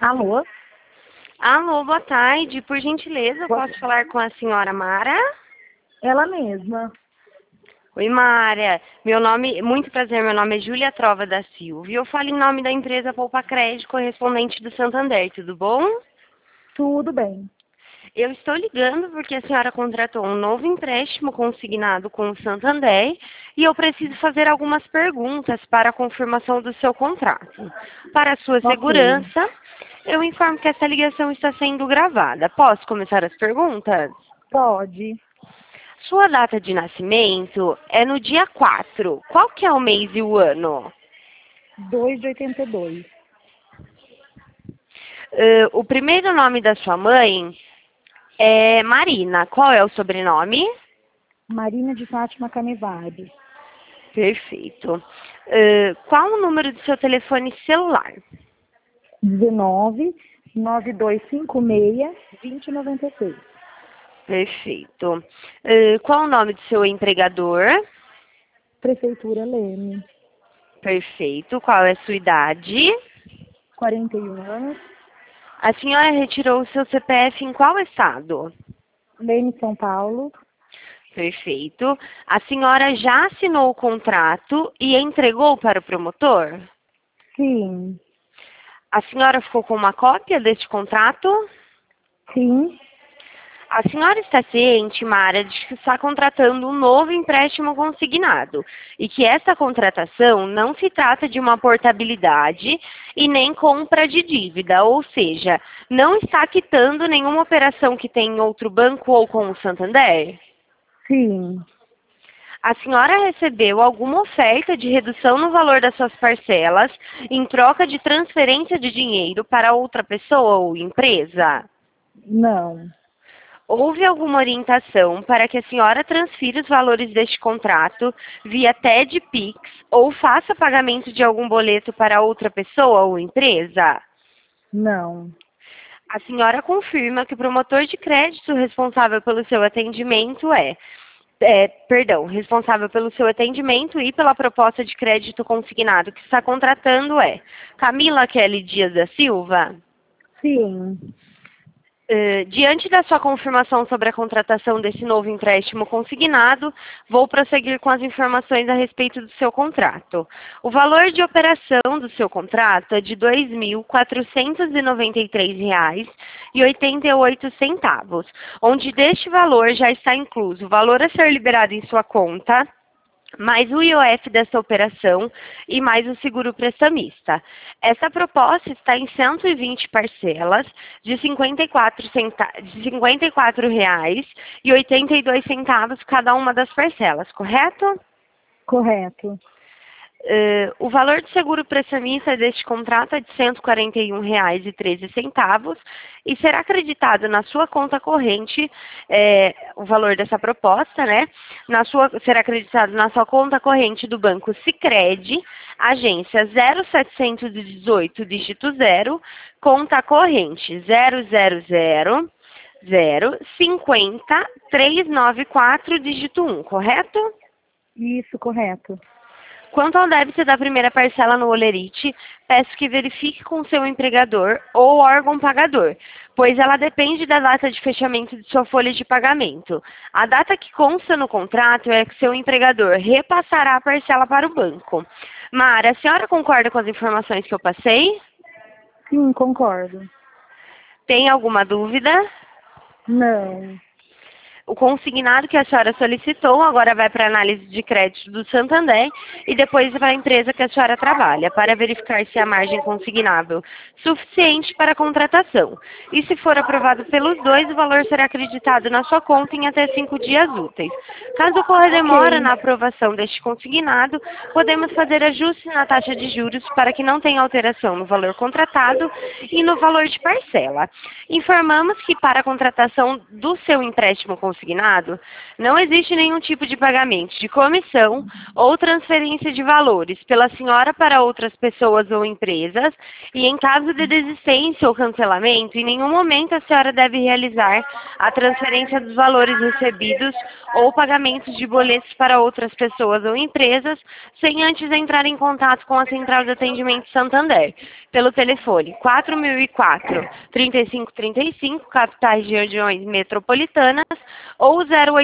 Alô? Alô, boa tarde. Por gentileza, eu posso falar com a senhora Mara? Ela mesma. Oi, Mara. Muito prazer, meu nome é Júlia Trova da Silva e eu falo em nome da empresa Poupa Crédito, correspondente do Santander, tudo bom? Tudo bem. Eu estou ligando porque a senhora contratou um novo empréstimo consignado com o Santander e eu preciso fazer algumas perguntas para a confirmação do seu contrato. Para a sua Ok. segurança, eu informo que essa ligação está sendo gravada. Posso começar as perguntas? Pode. Sua data de nascimento é no dia 4. Qual que é o mês e o ano? 2 de 82. O primeiro nome da sua mãe é Marina. Qual é o sobrenome? Marina de Fátima Canevari. Perfeito. Qual o número do seu telefone celular? 19 9256 2096. Perfeito. Qual o nome do seu empregador? Prefeitura Leme. Perfeito. Qual é a sua idade? 41 anos. A senhora retirou o seu CPF em qual estado? Leme, São Paulo. Perfeito. A senhora já assinou o contrato e entregou para o promotor? Sim. A senhora ficou com uma cópia deste contrato? Sim. A senhora está ciente, Mara, de que está contratando um novo empréstimo consignado e que essa contratação não se trata de uma portabilidade e nem compra de dívida, ou seja, não está quitando nenhuma operação que tem em outro banco ou com o Santander? Sim. A senhora recebeu alguma oferta de redução no valor das suas parcelas em troca de transferência de dinheiro para outra pessoa ou empresa? Não. Houve alguma orientação para que a senhora transfira os valores deste contrato via TED Pix ou faça pagamento de algum boleto para outra pessoa ou empresa? Não. A senhora confirma que o promotor de crédito responsável pelo seu atendimento responsável pelo seu atendimento e pela proposta de crédito consignado que está contratando é Camila Kelly Dias da Silva? Sim. Diante da sua confirmação sobre a contratação desse novo empréstimo consignado, vou prosseguir com as informações a respeito do seu contrato. O valor de operação do seu contrato é de R$ 2.493,88, onde deste valor já está incluso o valor a ser liberado em sua conta, mais o IOF dessa operação e mais o seguro prestamista. Essa proposta está em 120 parcelas de R$ 54,82 cada uma das parcelas, correto? Correto. O valor de seguro prestamista deste contrato é de R$ 141,13 e será acreditado na sua conta corrente, o valor dessa proposta, né? Será acreditado na sua conta corrente do Banco Sicredi, agência 0718, dígito 0, conta corrente 000050394, dígito 1, correto? Isso, correto. Quanto ao débito da primeira parcela no Olerite, peço que verifique com seu empregador ou órgão pagador, pois ela depende da data de fechamento de sua folha de pagamento. A data que consta no contrato é que seu empregador repassará a parcela para o banco. Mara, a senhora concorda com as informações que eu passei? Sim, concordo. Tem alguma dúvida? Não. O consignado que a senhora solicitou agora vai para a análise de crédito do Santander e depois para a empresa que a senhora trabalha, para verificar se a margem consignável suficiente para a contratação. E se for aprovado pelos dois, o valor será acreditado na sua conta em até 5 dias úteis. Caso ocorra demora Ok. na aprovação deste consignado, podemos fazer ajustes na taxa de juros para que não tenha alteração no valor contratado e no valor de parcela. Informamos que para a contratação do seu empréstimo consignado, consignado, não existe nenhum tipo de pagamento de comissão ou transferência de valores pela senhora para outras pessoas ou empresas, e em caso de desistência ou cancelamento, em nenhum momento a senhora deve realizar a transferência dos valores recebidos ou pagamentos de boletos para outras pessoas ou empresas, sem antes entrar em contato com a Central de Atendimento Santander, pelo telefone 4004-3535, capitais de regiões metropolitanas, ou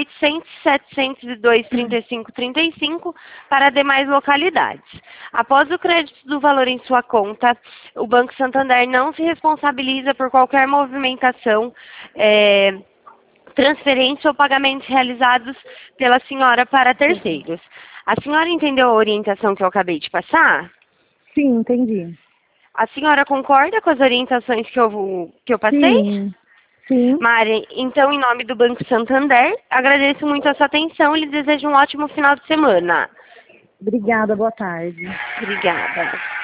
0800-702-3535 para demais localidades. Após o crédito do valor em sua conta, o Banco Santander não se responsabiliza por qualquer movimentação, transferência ou pagamentos realizados pela senhora para terceiros. A senhora entendeu a orientação que eu acabei de passar? Sim, entendi. A senhora concorda com as orientações que eu passei? Sim, sim. Mari, então, em nome do Banco Santander, agradeço muito a sua atenção e lhe desejo um ótimo final de semana. Obrigada, boa tarde. Obrigada.